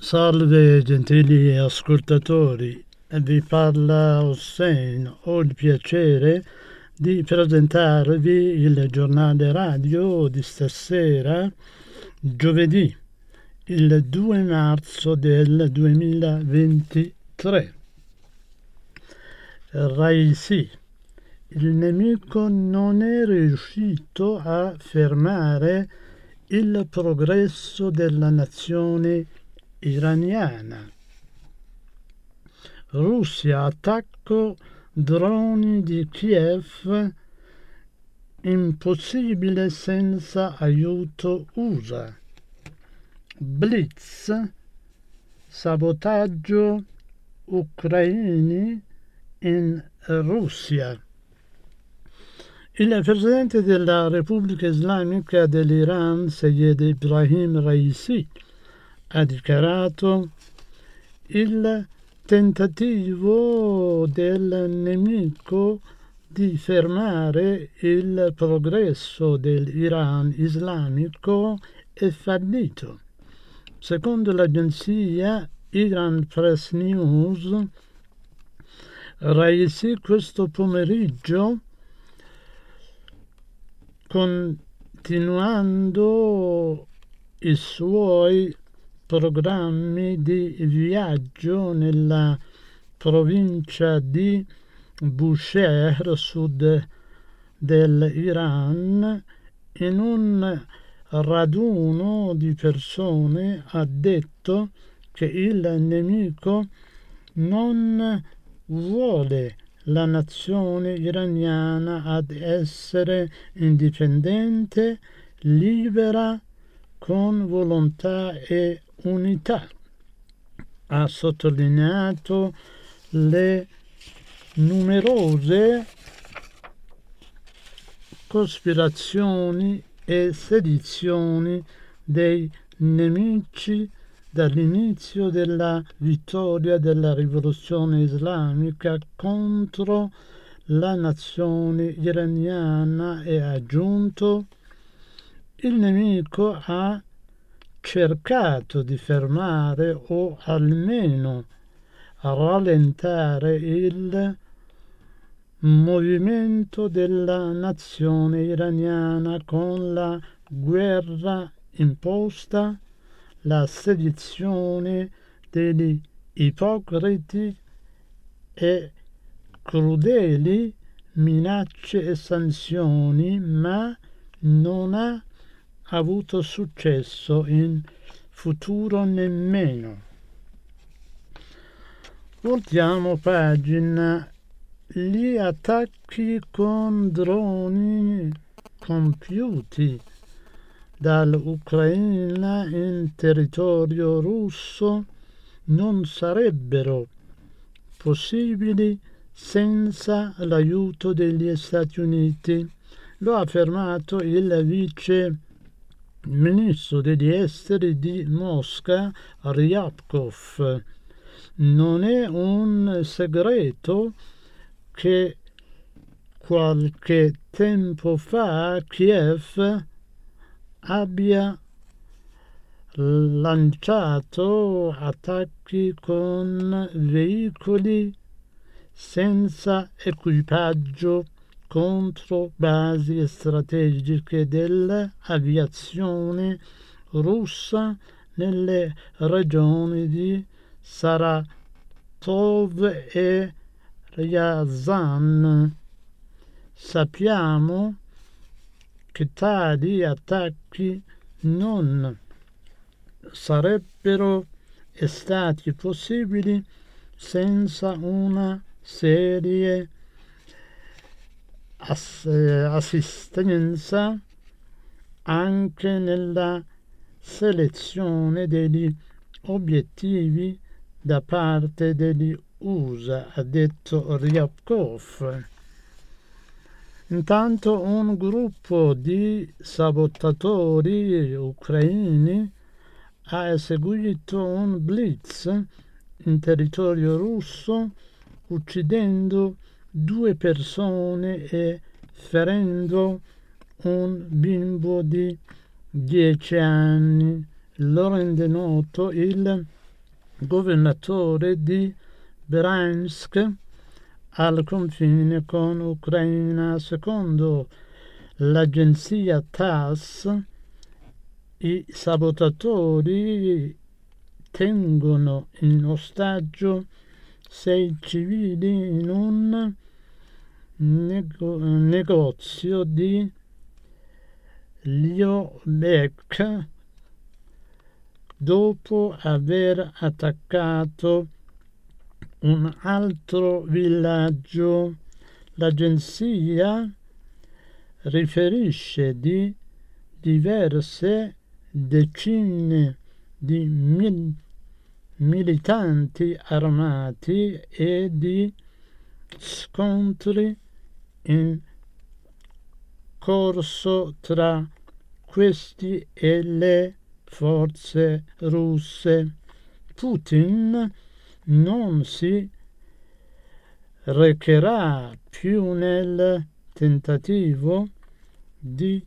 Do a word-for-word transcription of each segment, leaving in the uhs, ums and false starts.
Salve gentili ascoltatori, vi parla Hossein. Ho il piacere di presentarvi il giornale radio di stasera, giovedì, il due marzo del duemilaventitré. Raisi. Il nemico non è riuscito a fermare il progresso della nazione iraniana. Russia attacco droni di Kiev, impossibile senza aiuto U S A. Blitz, sabotaggio ucraini in Russia. Il presidente della Repubblica Islamica dell'Iran, Sayed Ibrahim Raisi, ha dichiarato: il tentativo del nemico di fermare il progresso dell'Iran islamico è fallito. Secondo l'agenzia Iran Press News, Raisi questo pomeriggio, continuando i suoi programmi di viaggio nella provincia di Bushehr, sud dell'Iran, in un raduno di persone ha detto che il nemico non vuole la nazione iraniana ad essere indipendente, libera, con volontà e unità. Ha sottolineato le numerose cospirazioni e sedizioni dei nemici dall'inizio della vittoria della rivoluzione islamica contro la nazione iraniana e ha aggiunto: il nemico ha cercato di fermare o almeno rallentare il movimento della nazione iraniana con la guerra imposta, la sedizione degli ipocriti e crudeli minacce e sanzioni, ma non ha avuto successo in futuro nemmeno. Voltiamo pagina. Gli attacchi con droni compiuti dall'Ucraina in territorio russo non sarebbero possibili senza l'aiuto degli Stati Uniti. Lo ha affermato il vice ministro degli esteri di Mosca, Ryabkov. Non è un segreto che qualche tempo fa Kiev abbia lanciato attacchi con veicoli senza equipaggio contro basi strategiche dell'aviazione russa nelle regioni di Saratov e Ryazan. Sappiamo che tali attacchi non sarebbero stati possibili senza una serie ass- assistenza anche nella selezione degli obiettivi da parte degli U S A, ha detto Ryabkov. Intanto un gruppo di sabotatori ucraini ha eseguito un blitz in territorio russo, uccidendo due persone e ferendo un bimbo di dieci anni. Lo rende noto il governatore di Bryansk, al confine con Ucraina. Secondo l'agenzia TASS, i sabotatori tengono in ostaggio sei civili in un nego- negozio di Lviv dopo aver attaccato un altro villaggio. L'agenzia riferisce di diverse decine di mil- militanti armati e di scontri in corso tra questi e le forze russe. Putin non si recherà più nel tentativo di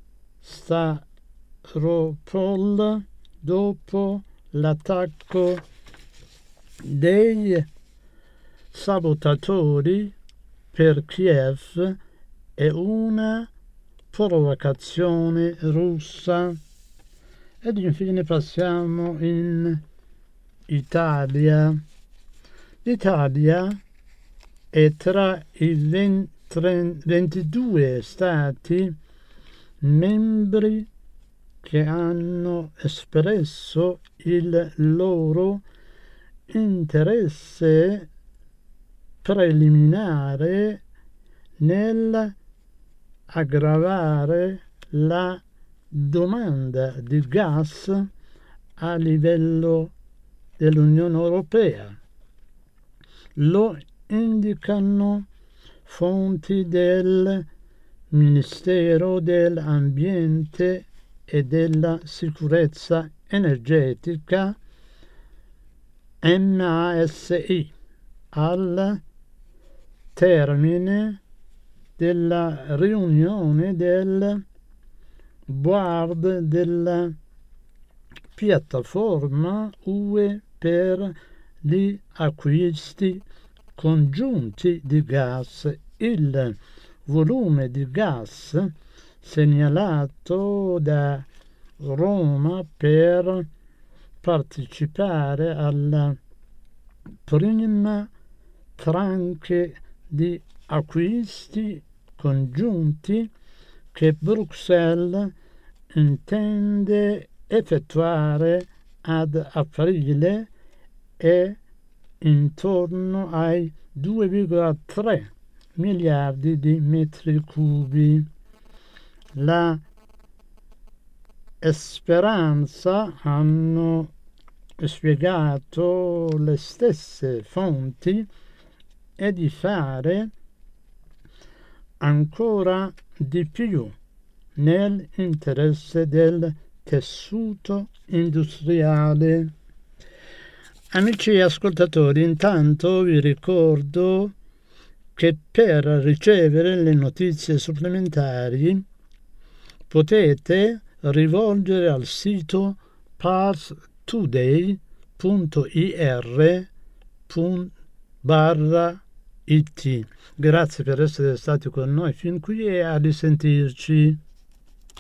Stavropol dopo l'attacco dei sabotatori per Kiev e una provocazione russa. Ed infine passiamo in Italia. L'Italia è tra i ventidue stati membri che hanno espresso il loro interesse preliminare nell'aggravare la domanda di gas a livello dell'Unione Europea. Lo indicano fonti del Ministero dell'Ambiente e della Sicurezza Energetica M A S I al termine della riunione del board della piattaforma U E per gli acquisti congiunti di gas. Il volume di gas segnalato da Roma per partecipare alla prima tranche di acquisti congiunti che Bruxelles intende effettuare ad aprile è intorno ai due virgola tre miliardi di metri cubi. La Speranza hanno spiegato le stesse fonti è di fare ancora di più nell'interesse del tessuto industriale. Amici ascoltatori, intanto vi ricordo che per ricevere le notizie supplementari potete rivolgere al sito parstoday punto ir barra it. Grazie per essere stati con noi fin qui e a risentirci.